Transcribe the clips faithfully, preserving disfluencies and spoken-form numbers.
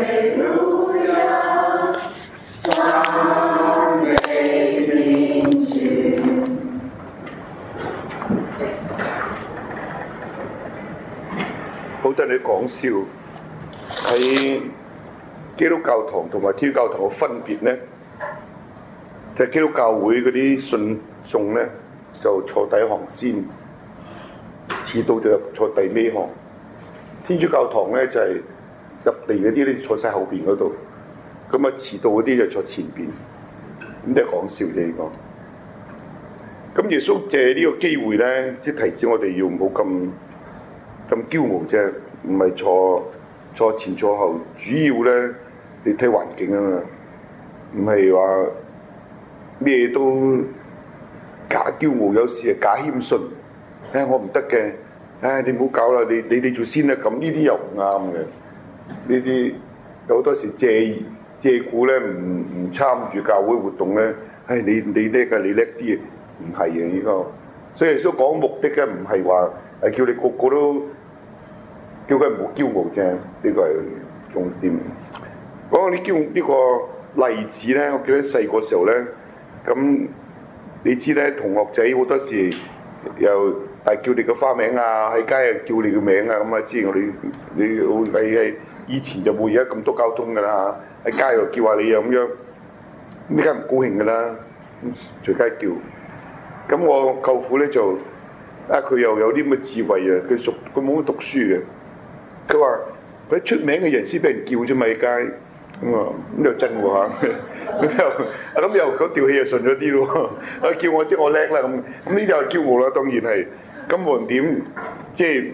好多人講笑喺基督教堂同埋天主教堂嘅分別咧，就係、是、基督教會嗰啲信眾咧就坐第一行先，遲到就坐第尾行。天主教堂咧就係、是、入嚟嗰啲咧坐晒後邊嗰度，咁啊遲到嗰啲就坐前邊。咁都係講笑啫呢個。咁耶穌借呢個機會咧，即係提醒我哋要唔好咁咁驕傲啫，唔係坐坐前坐後，主要咧你睇環境啊嘛，唔係話咩都假驕傲，有時係假謙遜。唉、哎，我唔得嘅，唉、哎，你唔好搞啦，你你你做先啦，咁呢啲又唔啱嘅。呢啲有好多時借借故咧，唔唔參與教會活動咧，唉、哎，你你叻嘅，你叻啲，唔係嘅呢個。所以耶穌講目的咧，唔係話係叫你個個都。叫佢唔好驕傲啫，呢、這個係重點。講啲驕呢個例子咧，我記得細個時候咧，咁你知咧，同學仔好多時又係叫你個花名啊，喺街又叫你個名啊，咁啊，知我哋你你係以前就冇而家咁多交通㗎啦嚇，喺街又叫下你啊咁樣，咁而家唔高興㗎啦，隨街叫。咁我舅父咧就啊，佢又有啲咁嘅智慧啊，佢熟佢冇乜讀書嘅。佢話：佢出名嘅人先俾人叫啫嘛，喺街咁啊，咁又真喎嚇，咁又啊咁又嗰調氣又順咗啲咯。啊叫我即係我叻啦咁，咁呢啲係驕傲啦，當然係。咁無論點，即係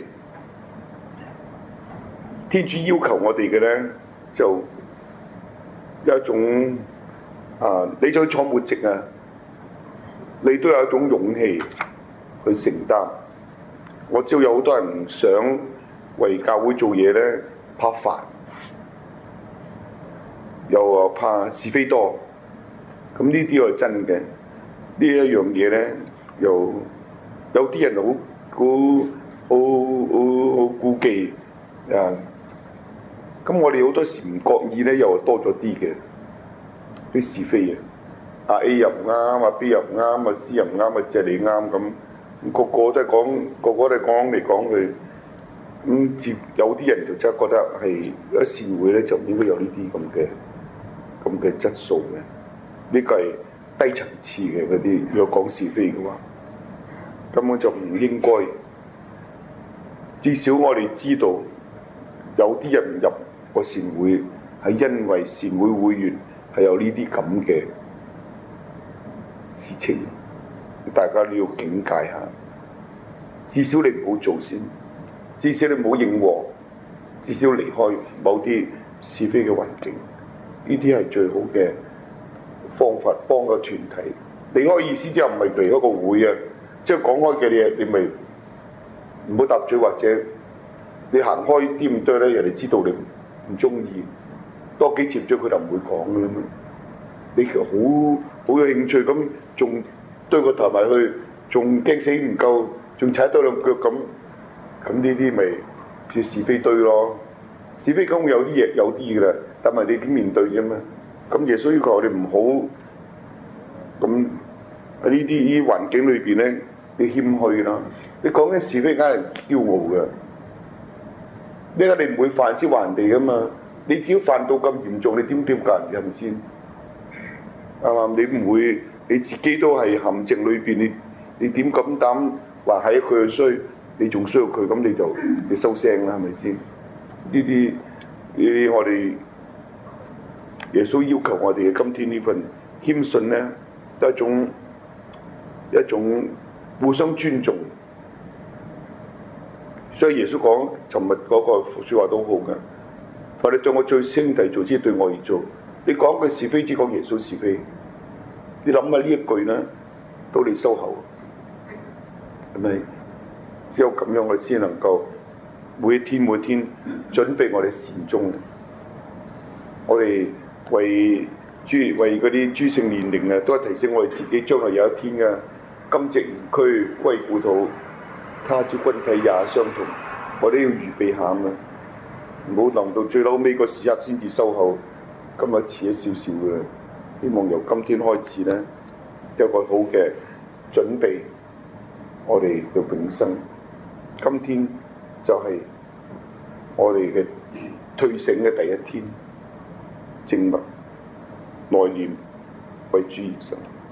天主要求我哋嘅咧，就有一種啊，你就坐末席啊，你都有一種勇氣去承擔。我知道有好多人唔想為教會做嘢咧，怕煩，又話怕是非多，咁呢啲係真嘅。呢一樣嘢咧，又有啲人好好好好好顧忌啊。咁我哋好多時唔覺意咧，又多咗啲嘅啲是非嘅。啊 A 又唔啱，啊 B 又唔啱，啊 C 又唔啱，啊借你啱咁，個個都係講，個個都係講嚟講去。咁接、嗯、有啲人就真係覺得係一善會咧，就應該有呢啲咁嘅咁嘅質素嘅。呢、這個係低層次嘅嗰啲，如果講是非嘅話，根本就唔應該。至少我哋知道，有啲人唔入個善會係因為善會會員係有呢啲咁嘅事情，大家都要警戒下。至少你唔好做先。至少你唔好應和，至少離開某啲是非嘅環境，呢啲係最好嘅方法，幫個團體。離開意思之後唔係離開個會啊，即係講開嘅嘢，你咪唔好搭嘴，或者你行開啲咁多咧，人哋知道你唔中意，多幾接咗佢就唔會講嘅啦嘛。你好好有興趣咁，仲堆個頭埋去，仲驚死唔夠，仲踩多兩腳咁。咁呢啲咪叫是非堆咯，是非咁有啲嘢有啲嘅啦，但係你點面對啫嘛？咁耶穌要求我哋唔好咁喺呢啲呢啲環境裏邊咧，你謙虛啦。你講緊是非，梗係驕傲嘅。呢個你唔會犯先還人哋噶嘛？你只要犯到咁嚴重，你點點教人哋係咪先？係嘛？你唔會你自己都係陷阱裏邊，你你點敢膽話係佢嘅衰？你仲需要佢，咁你就你收聲啦，係咪先？呢啲呢啲我哋耶穌要求我哋嘅今天呢份謙遜咧，都係一種一種互相尊重。所以耶穌講尋日嗰個説話都好嘅，話你對我最兄弟做，只對我而做。你講句是非，只講耶穌是非。你諗下呢一句咧，到你收口，係咪？只有咁樣，我哋先能夠每一天每一天準備我哋善終。我哋為諸為嗰啲諸聖年齡啊，都係提醒我哋自己將來有一天嘅今夕吾軀歸故土，他朝君體也相同。我哋要預備下啊嘛。 唔好臨到最後尾個時刻先至收口。今日遲咗少少嘅，希望由今天開始咧，有個好嘅準備，我哋嘅永生。今天就係我哋嘅退省嘅第一天，靜默內念為主而生。